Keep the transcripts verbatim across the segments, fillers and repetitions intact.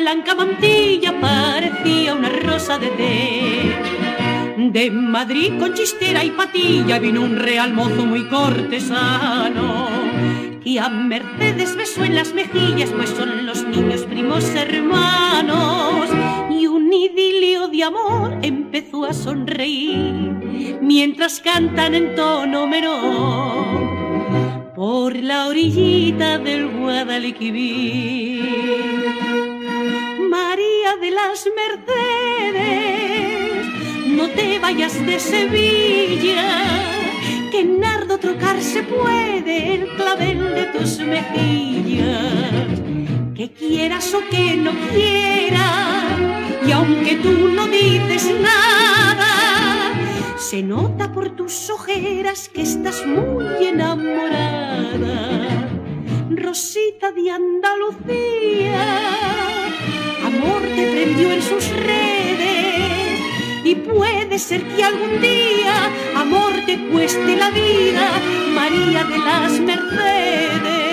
blanca mantilla parecía una rosa de té. De Madrid con chistera y patilla vino un real mozo muy cortesano, y a Mercedes besó en las mejillas, pues son los niños primos hermanos. Y un idilio de amor empezó a sonreír mientras cantan en tono menor por la orillita del Guadalquivir. María de las Mercedes, no te vayas de Sevilla, que en nardo trocarse puede el clavel de tus mejillas. Que quieras o que no quieras, y aunque tú no dices nada, se nota por tus ojeras que estás muy enamorada. Rosita de Andalucía, amor te prendió en sus redes, y puede ser que algún día amor te cueste la vida, María de las Mercedes.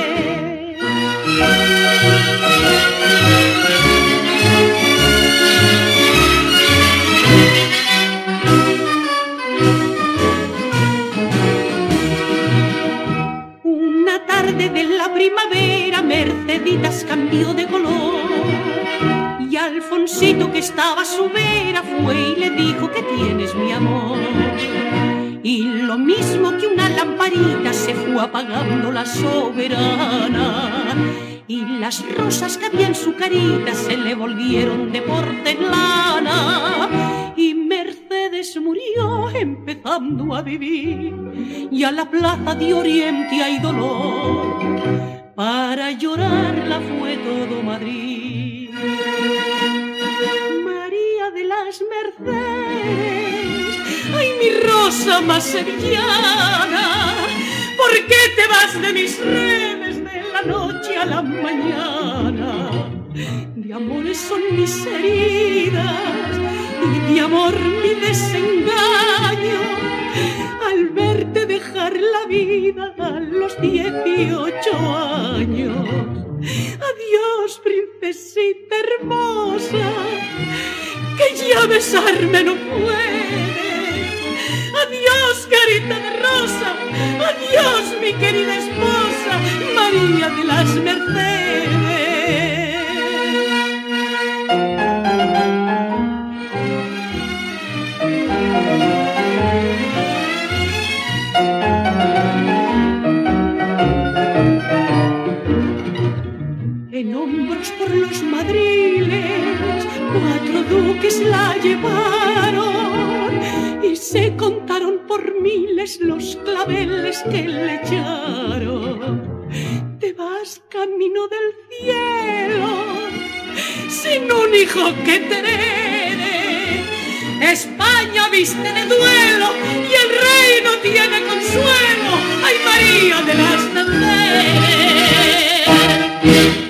Una tarde de la primavera, Merceditas cambió de color, y Alfonsito, que estaba a su vera, fue y le dijo: ¿qué tienes, mi amor? Y lo mismo que una lamparita se fue apagando la soberana, y las rosas que había en su carita se le volvieron de porcelana. Y Mercedes murió empezando a vivir, y a la plaza de Oriente hay dolor, para llorarla fue todo Madrid. María de las Mercedes, ay, mi rosa más sevillana, ¿por qué te vas de mis redes de la noche a la mañana? De amores son mis heridas y de amor mi desengaño, al verte dejar la vida a los dieciocho años. Adiós, princesita hermosa, que ya besarme no puedes. Adiós, carita de rosa, adiós, mi querida esposa, María de las Mercedes. En hombros por los madriles, cuatro duques la llevaron, y se contaron por miles los claveles que le echaron. Te vas camino del cielo, sin un hijo que te herede. España viste de duelo y el rey no tiene consuelo. ¡Ay, María de las Mercedes!